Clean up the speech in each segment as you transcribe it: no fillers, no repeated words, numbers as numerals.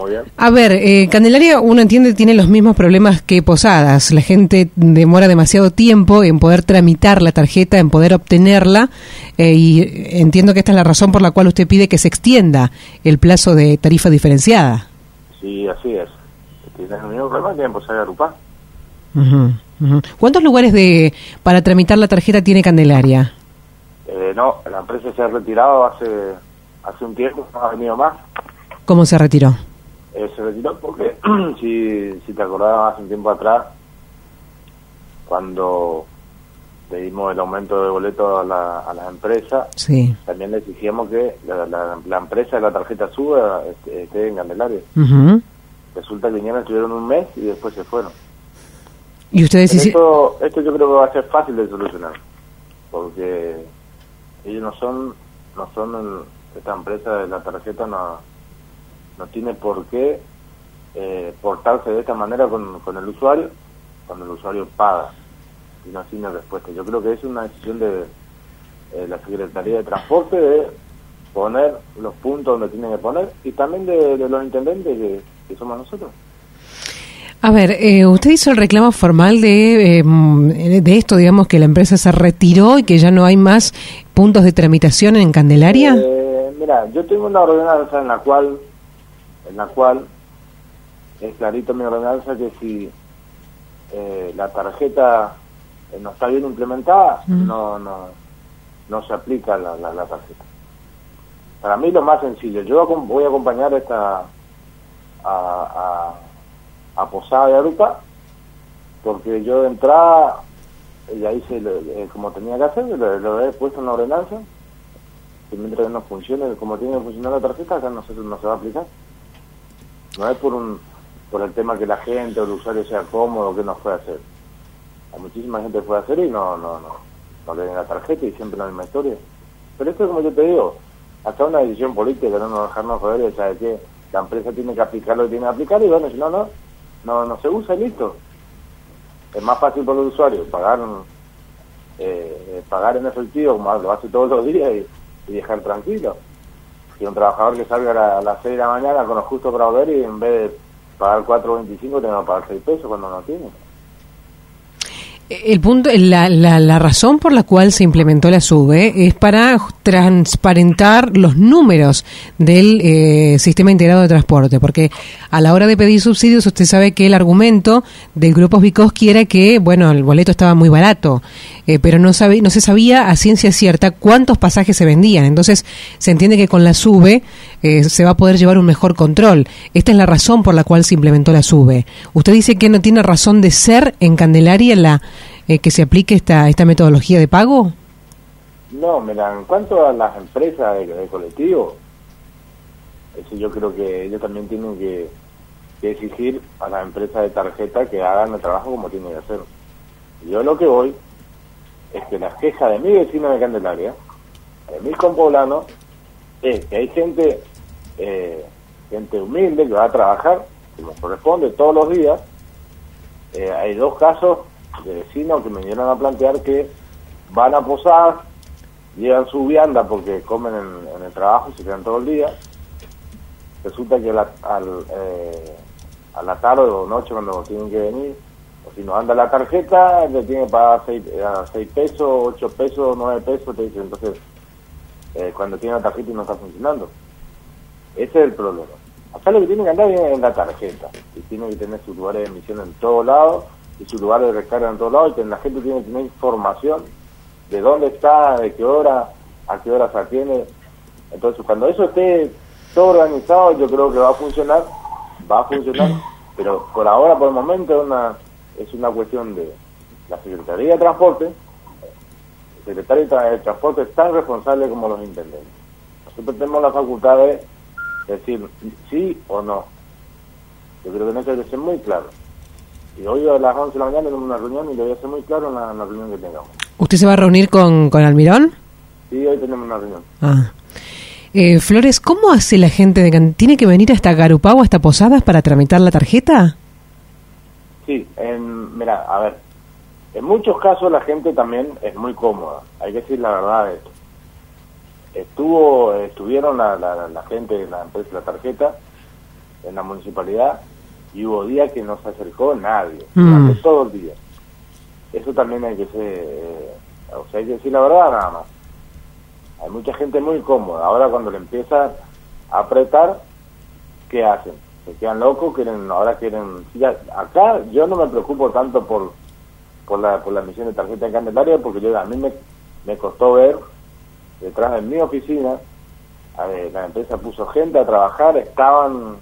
muy bien. A ver, Candelaria, uno entiende, tiene los mismos problemas que Posadas. La gente demora demasiado tiempo en poder tramitar la tarjeta, en poder obtenerla, y entiendo que esta es la razón por la cual usted pide que se extienda el plazo de tarifa diferenciada. Sí, así es. Si tienes el mismo problema, tienen que empezar a agrupar. ¿Cuántos lugares para tramitar la tarjeta tiene Candelaria? No, la empresa se ha retirado hace un tiempo, no ha venido más. ¿Cómo se retiró? Se retiró porque, si te acordabas, hace un tiempo atrás, cuando le dimos el aumento de boleto a las empresas, sí, también le exigíamos que la empresa de la tarjeta SUBE esté en Candelaria. Resulta que vinieron, estuvieron un mes y después se fueron. ¿Y ustedes esto yo creo que va a ser fácil de solucionar, porque ellos no son esta empresa de la tarjeta no tiene por qué portarse de esta manera con el usuario, cuando el usuario paga y no tiene respuesta. Yo creo que es una decisión de la Secretaría de Transporte de poner los puntos donde tienen que poner, y también de los intendentes que somos nosotros. A ver, usted hizo el reclamo formal de esto, digamos, que la empresa se retiró y que ya no hay más puntos de tramitación en Candelaria. Mira, yo tengo una ordenanza en la cual es clarito mi ordenanza que si la tarjeta no está bien implementada, no se aplica la tarjeta. Para mí lo más sencillo, yo voy a acompañar a Posada de Arupa, porque yo de entrada ya hice como tenía que hacer, lo he puesto en la ordenanza, que mientras no funcione como tiene que funcionar la tarjeta, acá no se va a aplicar. No es por el tema que la gente o el usuario sea cómodo, que no puede hacer. Hay muchísima gente que puede hacer y no le den la tarjeta y siempre la misma historia. Pero esto, como yo te digo, hasta una decisión política, no nos dejarnos joder, ¿sabes qué? La empresa tiene que aplicar lo que tiene que aplicar, y bueno, si no se usa y listo. Es más fácil para el usuario pagar en efectivo, como lo hace todos los días, y dejar tranquilo. Y un trabajador que salga a las 6 de la mañana con lo justo para volver, y en vez de pagar 4.25 tenga que pagar 6 pesos cuando no tiene. El punto, la razón por la cual se implementó la SUBE es para transparentar los números del sistema integrado de transporte, porque a la hora de pedir subsidios usted sabe que el argumento del Grupo Vygotsky era que, bueno, el boleto estaba muy barato, pero no se sabía a ciencia cierta cuántos pasajes se vendían. Entonces se entiende que con la SUBE se va a poder llevar un mejor control. Esta es la razón por la cual se implementó la SUBE. Usted dice que no tiene razón de ser en Candelaria que se aplique esta metodología de pago. No, mira, en cuanto a las empresas de colectivo, eso yo creo que ellos también tienen que exigir a las empresas de tarjeta que hagan el trabajo como tienen que hacer. Yo lo que voy es que las quejas de mi vecino de Candelaria, de mis compoblanos, es que hay gente humilde que va a trabajar como corresponde todos los días. Hay 2 casos de vecinos que me vinieron a plantear que van a Posadas, llevan su vianda porque comen en el trabajo y se quedan todo el día. Resulta que a la tarde o noche, cuando tienen que venir, o si no anda la tarjeta, le tienen que pagar 6 pesos, 8 pesos, 9 pesos, te dicen. Entonces, cuando tiene la tarjeta y no está funcionando. Ese es el problema. Acá lo que tiene que andar bien es la tarjeta, y tiene que tener sus lugares de emisión en todos lados, y sus lugares de recarga en todos lados, y que la gente tiene que tener información de dónde está, de qué hora, a qué hora se atiende. Entonces, cuando eso esté todo organizado, yo creo que va a funcionar, pero por ahora, por el momento, es una cuestión de la Secretaría de Transporte. El secretario de Transporte es tan responsable como los intendentes. Nosotros tenemos la facultad de decir sí o no. Yo creo que no hay que ser muy claro. Y hoy a las 11 de la mañana tenemos una reunión y lo voy a hacer muy claro en la reunión que tengamos. ¿Usted se va a reunir con Almirón? Sí, hoy tenemos una reunión. Flores, ¿cómo hace la gente tiene que venir hasta Garupá o hasta Posadas para tramitar la tarjeta? Sí, mira, a ver, en muchos casos la gente también es muy cómoda, hay que decir la verdad de esto. Estuvieron la gente de la empresa de la tarjeta en la municipalidad y hubo días que no se acercó nadie, durante todo el día. Eso también hay que ser, o sea, hay que decir la verdad nada más. Hay mucha gente muy cómoda. Ahora cuando le empieza a apretar, ¿qué hacen? Se quedan locos, ahora quieren... Ya, acá yo no me preocupo tanto por la emisión de tarjeta en Candelaria, porque a mí me costó ver, detrás de mi oficina, la empresa puso gente a trabajar, estaban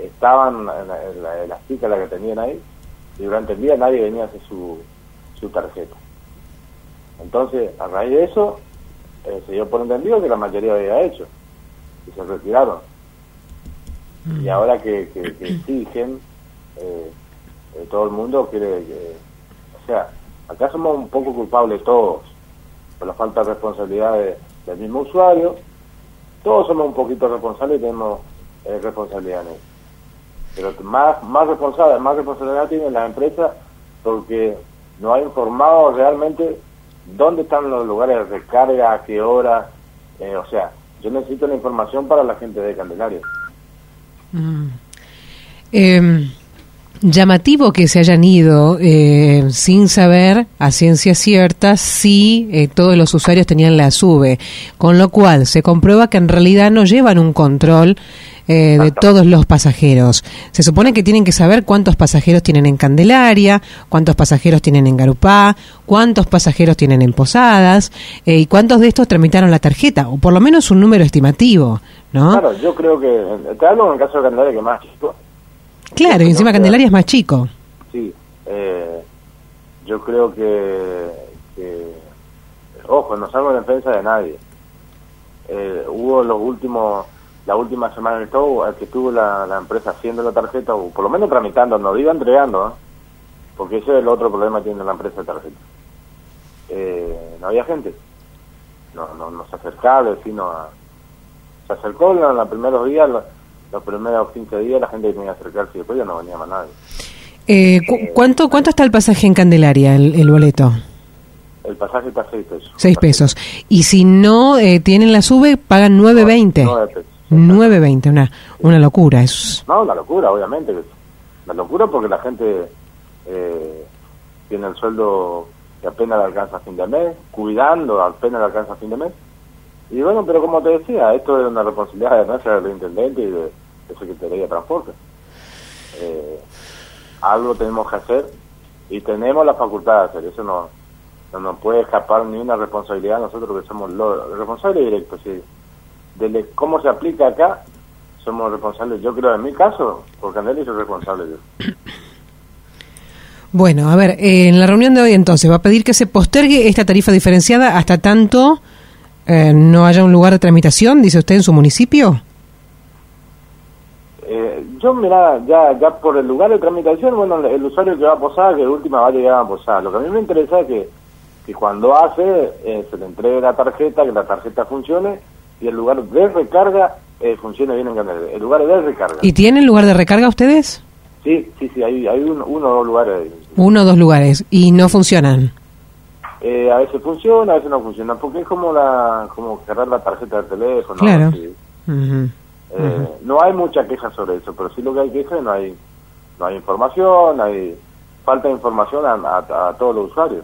las chicas las que tenían ahí, y durante el día nadie venía a hacer su tarjeta. Entonces, a raíz de eso, se dio por entendido que la mayoría había hecho, y se retiraron. Y ahora que exigen, todo el mundo quiere o sea, acá somos un poco culpables todos, por la falta de responsabilidad del mismo usuario. Todos somos un poquito responsables y tenemos responsabilidad en eso. Pero más responsabilidad tienen las empresas, porque no ha informado realmente dónde están los lugares de recarga, a qué hora. O sea, yo necesito la información para la gente de Candelaria. Llamativo que se hayan ido sin saber a ciencia cierta si todos los usuarios tenían la SUBE, con lo cual se comprueba que en realidad no llevan un control de todos los pasajeros. Se supone que tienen que saber cuántos pasajeros tienen en Candelaria, cuántos pasajeros tienen en Garupá, cuántos pasajeros tienen en Posadas, y cuántos de estos tramitaron la tarjeta, o por lo menos un número estimativo, ¿no? Claro, yo creo que, te hablo en el caso de Candelaria, que es más chico. Claro, y encima Candelaria es más chico. Sí, yo creo que ojo, no salgo en defensa de nadie. Hubo la última semana que estuvo la empresa haciendo la tarjeta, o por lo menos tramitando, no digo entregando, ¿eh? Porque ese es el otro problema que tiene la empresa de tarjeta. No había gente, no se acercaba, se acercó en los primeros días, los primeros 15 días la gente tenía que acercarse y después ya no venía más nadie. ¿Cuánto está el pasaje en Candelaria, el boleto? El pasaje está 6 pesos. 6 pesos. Y si no tienen la SUBE, pagan 9.20. 9 pesos. 9.20, una locura. No, una locura, obviamente. Una locura porque la gente tiene el sueldo que apenas le alcanza a fin de mes, cuidando apenas le alcanza a fin de mes. Y bueno, pero como te decía, esto es una responsabilidad de nuestra del intendente y de Secretaría de Transporte. Algo tenemos que hacer y tenemos la facultad de hacer. Eso no nos puede escapar ni una responsabilidad. Nosotros que somos los responsables directos, ¿sí? De cómo se aplica acá, somos responsables. Yo creo, en mi caso, por Candelaria soy responsable yo. Bueno, a ver, en la reunión de hoy entonces va a pedir que se postergue esta tarifa diferenciada hasta tanto no haya un lugar de tramitación, dice usted, en su municipio. Yo, mira, ya por el lugar de tramitación, bueno, el usuario que va a posar, que de última va a llegar a posar. Lo que a mí me interesa es que cuando se le entregue la tarjeta, que la tarjeta funcione y el lugar de recarga funcione bien en Candelaria. El lugar de recarga. ¿Y tienen lugar de recarga ustedes? Sí, hay uno o dos lugares. 1 o 2 lugares, y no funcionan. A veces funciona, a veces no funciona, porque es como cargar la tarjeta del teléfono. Claro. Así. No hay mucha queja sobre eso, pero sí lo que hay queja es no hay información, hay falta de información a todos los usuarios.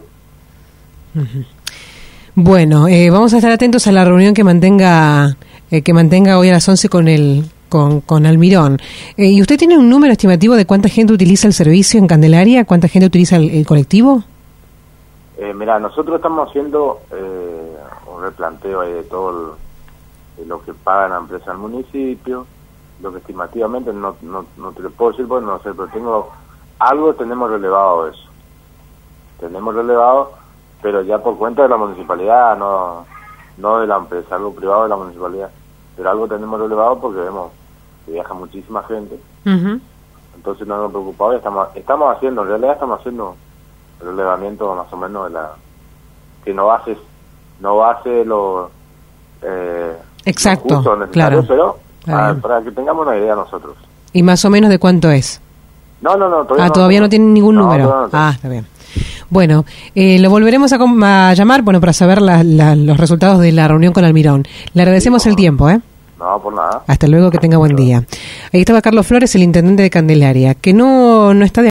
Bueno, vamos a estar atentos a la reunión que mantenga hoy a las 11 con Almirón. ¿Y usted tiene un número estimativo de cuánta gente utiliza el servicio en Candelaria? ¿Cuánta gente utiliza el colectivo? Mira, nosotros estamos haciendo un replanteo ahí de todo lo que paga la empresa del municipio, lo que estimativamente no te lo puedo decir porque no sé, pero tenemos relevado eso. Tenemos relevado, pero ya por cuenta de la municipalidad, no de la empresa, algo privado de la municipalidad. Pero algo tenemos relevado porque vemos que viaja muchísima gente. Entonces no nos preocupamos, estamos haciendo, en realidad estamos haciendo relevamiento más o menos de que no hace lo exacto, justo, necesario, claro, pero para que tengamos una idea nosotros. ¿Y más o menos de cuánto es? No, todavía no tienen ningún número. Está bien. Bueno, lo volveremos a llamar, para saber los resultados de la reunión con Almirón. Le agradecemos el tiempo, No, por nada. Hasta luego, que tenga buen día. Ahí estaba Carlos Flores, el intendente de Candelaria, que no está de